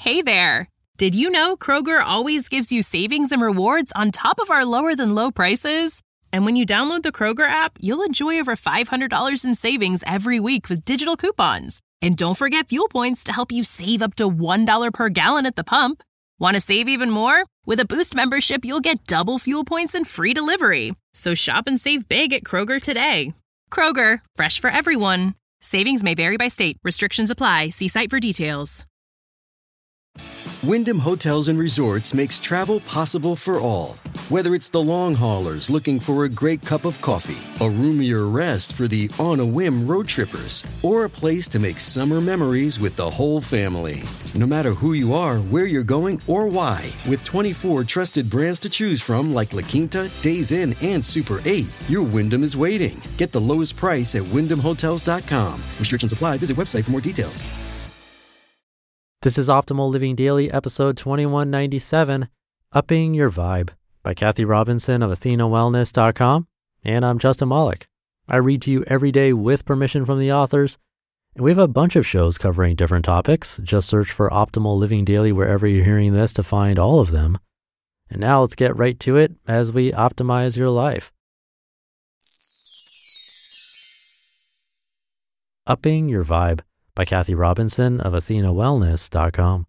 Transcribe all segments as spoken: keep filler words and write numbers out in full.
Hey there! Did you know Kroger always gives you savings and rewards on top of our lower-than-low prices? And when you download the Kroger app, you'll enjoy over five hundred dollars in savings every week with digital coupons. And don't forget fuel points to help you save up to one dollar per gallon at the pump. Want to save even more? With a Boost membership, you'll get double fuel points and free delivery. So shop and save big at Kroger today. Kroger, fresh for everyone. Savings may vary by state. Restrictions apply. See site for details. Wyndham Hotels and Resorts makes travel possible for all. Whether it's the long haulers looking for a great cup of coffee, a roomier rest for the on-a-whim road trippers, or a place to make summer memories with the whole family. No matter who you are, where you're going, or why, with twenty-four trusted brands to choose from like La Quinta, Days Inn, and Super eight, your Wyndham is waiting. Get the lowest price at wyndham hotels dot com. Restrictions apply. Visit website for more details. This is Optimal Living Daily, episode twenty-one ninety-seven, Upping Your Vibe, by Kathy Robinson of athena wellness dot com, and I'm Justin Malik. I read to you every day with permission from the authors, and we have a bunch of shows covering different topics. Just search for Optimal Living Daily wherever you're hearing this to find all of them. And now let's get right to it as we optimize your life. Upping Your Vibe, by Kathy Robinson of athena wellness dot com.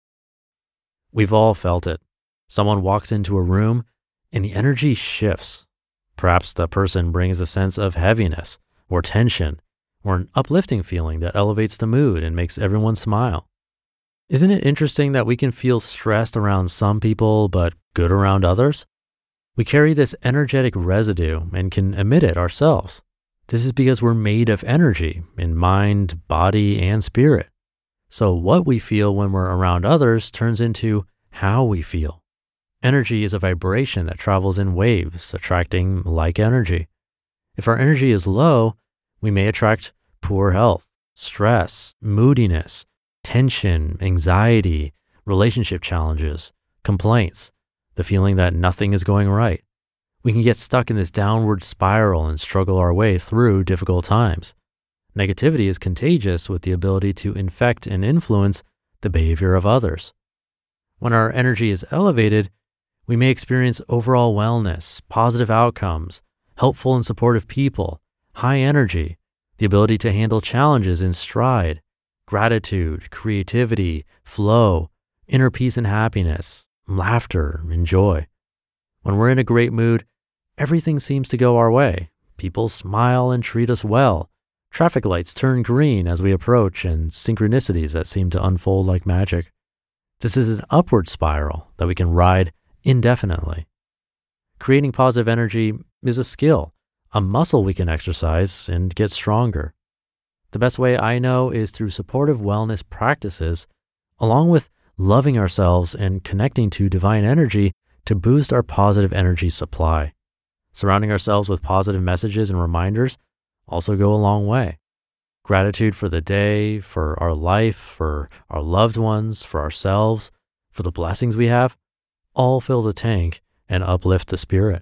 We've all felt it. Someone walks into a room and the energy shifts. Perhaps the person brings a sense of heaviness or tension or an uplifting feeling that elevates the mood and makes everyone smile. Isn't it interesting that we can feel stressed around some people but good around others? We carry this energetic residue and can emit it ourselves. This is because we're made of energy in mind, body, and spirit. So what we feel when we're around others turns into how we feel. Energy is a vibration that travels in waves, attracting like energy. If our energy is low, we may attract poor health, stress, moodiness, tension, anxiety, relationship challenges, complaints, the feeling that nothing is going right. We can get stuck in this downward spiral and struggle our way through difficult times. Negativity is contagious with the ability to infect and influence the behavior of others. When our energy is elevated, we may experience overall wellness, positive outcomes, helpful and supportive people, high energy, the ability to handle challenges in stride, gratitude, creativity, flow, inner peace and happiness, laughter, and joy. When we're in a great mood, everything seems to go our way. People smile and treat us well. Traffic lights turn green as we approach, and synchronicities that seem to unfold like magic. This is an upward spiral that we can ride indefinitely. Creating positive energy is a skill, a muscle we can exercise and get stronger. The best way I know is through supportive wellness practices, along with loving ourselves and connecting to divine energy to boost our positive energy supply. Surrounding ourselves with positive messages and reminders also go a long way. Gratitude for the day, for our life, for our loved ones, for ourselves, for the blessings we have, all fill the tank and uplift the spirit.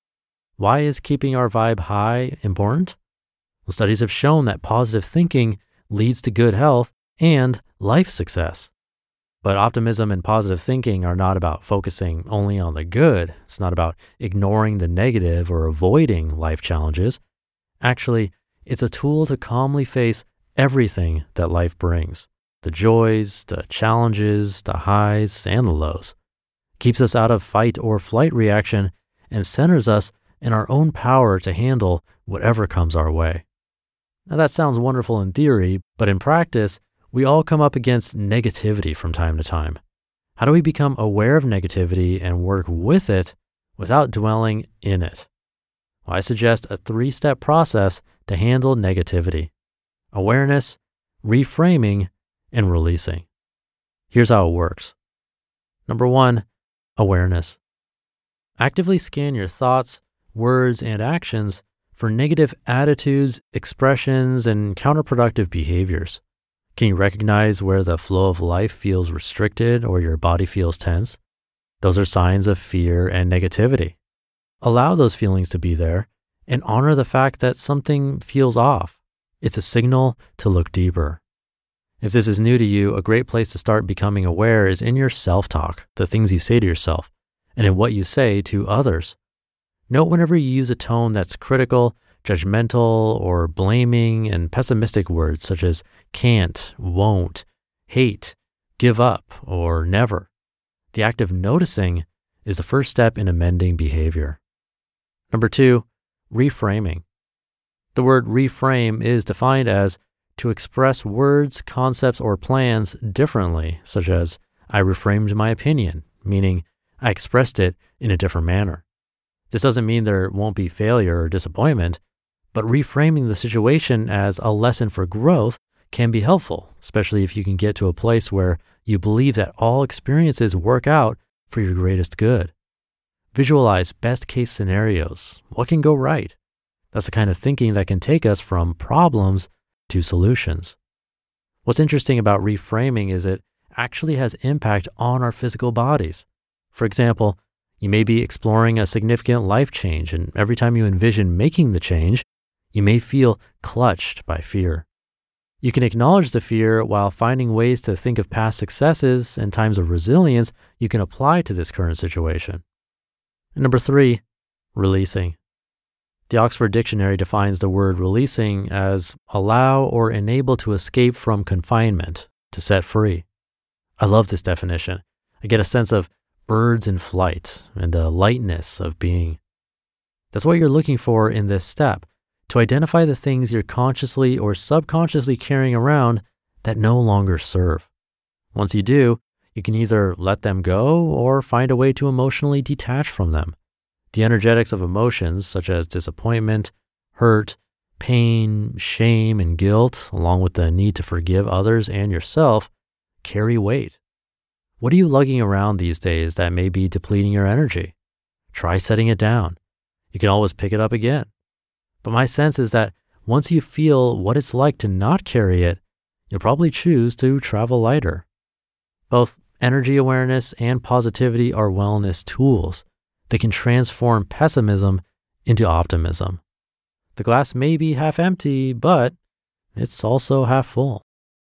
Why is keeping our vibe high important? Well, studies have shown that positive thinking leads to good health and life success. But optimism and positive thinking are not about focusing only on the good. It's not about ignoring the negative or avoiding life challenges. Actually, it's a tool to calmly face everything that life brings. The joys, the challenges, the highs, and the lows. It keeps us out of fight or flight reaction and centers us in our own power to handle whatever comes our way. Now that sounds wonderful in theory, but in practice, we all come up against negativity from time to time. How do we become aware of negativity and work with it without dwelling in it? Well, I suggest a three-step process to handle negativity: awareness, reframing, and releasing. Here's how it works. Number one, awareness. Actively scan your thoughts, words, and actions for negative attitudes, expressions, and counterproductive behaviors. Can you recognize where the flow of life feels restricted or your body feels tense? Those are signs of fear and negativity. Allow those feelings to be there and honor the fact that something feels off. It's a signal to look deeper. If this is new to you, a great place to start becoming aware is in your self-talk, the things you say to yourself, and in what you say to others. Note whenever you use a tone that's critical, judgmental, or blaming, and pessimistic words such as can't, won't, hate, give up, or never. The act of noticing is the first step in amending behavior. Number two, reframing. The word reframe is defined as to express words, concepts, or plans differently, such as I reframed my opinion, meaning I expressed it in a different manner. This doesn't mean there won't be failure or disappointment, but reframing the situation as a lesson for growth can be helpful, especially if you can get to a place where you believe that all experiences work out for your greatest good. Visualize best case scenarios. What can go right? That's the kind of thinking that can take us from problems to solutions. What's interesting about reframing is it actually has impact on our physical bodies. For example, you may be exploring a significant life change, and every time you envision making the change, you may feel clutched by fear. You can acknowledge the fear while finding ways to think of past successes and times of resilience you can apply to this current situation. And number three, releasing. The Oxford Dictionary defines the word releasing as allow or enable to escape from confinement, to set free. I love this definition. I get a sense of birds in flight and a lightness of being. That's what you're looking for in this step, to identify the things you're consciously or subconsciously carrying around that no longer serve. Once you do, you can either let them go or find a way to emotionally detach from them. The energetics of emotions such as disappointment, hurt, pain, shame, and guilt, along with the need to forgive others and yourself, carry weight. What are you lugging around these days that may be depleting your energy? Try setting it down. You can always pick it up again. But my sense is that once you feel what it's like to not carry it, you'll probably choose to travel lighter. Both energy awareness and positivity are wellness tools. They can transform pessimism into optimism. The glass may be half empty, but it's also half full.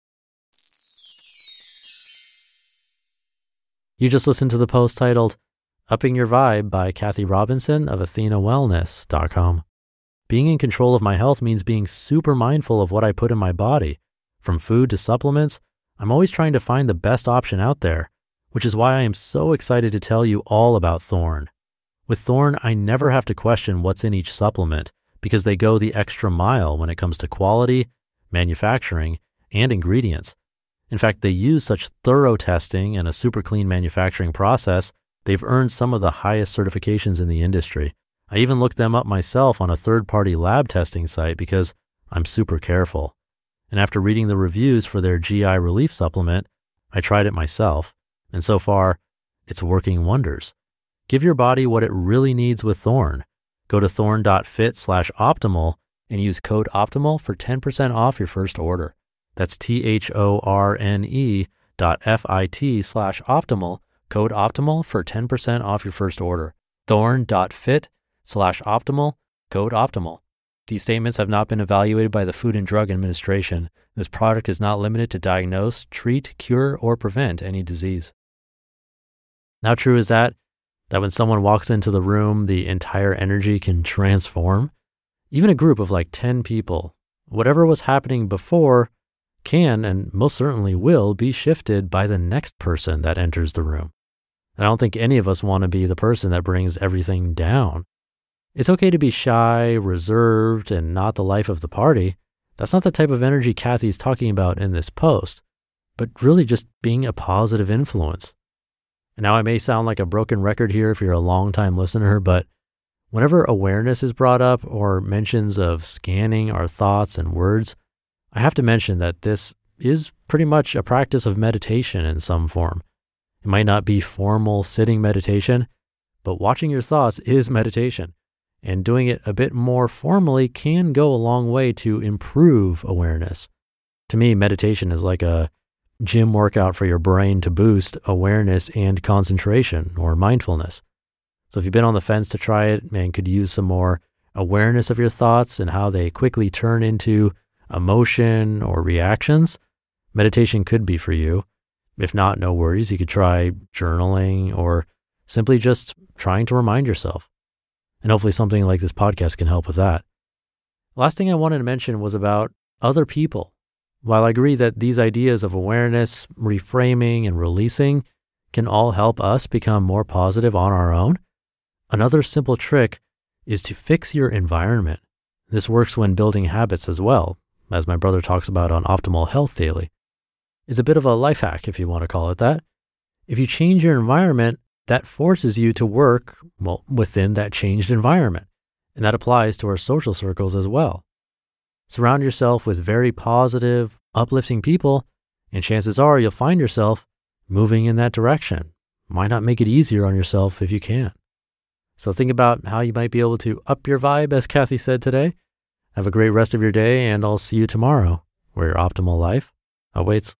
You just listened to the post titled Upping Your Vibe by Kathy Robinson of Athena Wellness dot com. Being in control of my health means being super mindful of what I put in my body. From food to supplements, I'm always trying to find the best option out there, which is why I am so excited to tell you all about Thorne. With Thorne, I never have to question what's in each supplement because they go the extra mile when it comes to quality, manufacturing, and ingredients. In fact, they use such thorough testing and a super clean manufacturing process, they've earned some of the highest certifications in the industry. I even looked them up myself on a third-party lab testing site because I'm super careful. And after reading the reviews for their G I relief supplement, I tried it myself. And so far, it's working wonders. Give your body what it really needs with Thorne. Go to thorne.fit slash optimal and use code OPTIMAL for ten percent off your first order. That's T-H-O-R-N-E dot F-I-T slash optimal, code OPTIMAL for ten percent off your first order. Thorne.fit slash optimal, code OPTIMAL. These statements have not been evaluated by the Food and Drug Administration. This product is not limited to diagnose, treat, cure, or prevent any disease. How true is that? That when someone walks into the room, the entire energy can transform? Even a group of like ten people, whatever was happening before can and most certainly will be shifted by the next person that enters the room. And I don't think any of us want to be the person that brings everything down. It's okay to be shy, reserved, and not the life of the party. That's not the type of energy Kathy's talking about in this post, but really just being a positive influence. And now I may sound like a broken record here if you're a longtime listener, but whenever awareness is brought up or mentions of scanning our thoughts and words, I have to mention that this is pretty much a practice of meditation in some form. It might not be formal sitting meditation, but watching your thoughts is meditation. And doing it a bit more formally can go a long way to improve awareness. To me, meditation is like a gym workout for your brain to boost awareness and concentration or mindfulness. So if you've been on the fence to try it and could use some more awareness of your thoughts and how they quickly turn into emotion or reactions, meditation could be for you. If not, no worries. You could try journaling or simply just trying to remind yourself. And hopefully something like this podcast can help with that. Last thing I wanted to mention was about other people. While I agree that these ideas of awareness, reframing, and releasing can all help us become more positive on our own, another simple trick is to fix your environment. This works when building habits as well, as my brother talks about on Optimal Health Daily. It's a bit of a life hack, if you want to call it that. If you change your environment, that forces you to work, well, within that changed environment. And that applies to our social circles as well. Surround yourself with very positive, uplifting people, and chances are you'll find yourself moving in that direction. Why not make it easier on yourself if you can? So think about how you might be able to up your vibe, as Kathy said today. Have a great rest of your day, and I'll see you tomorrow, where your optimal life awaits.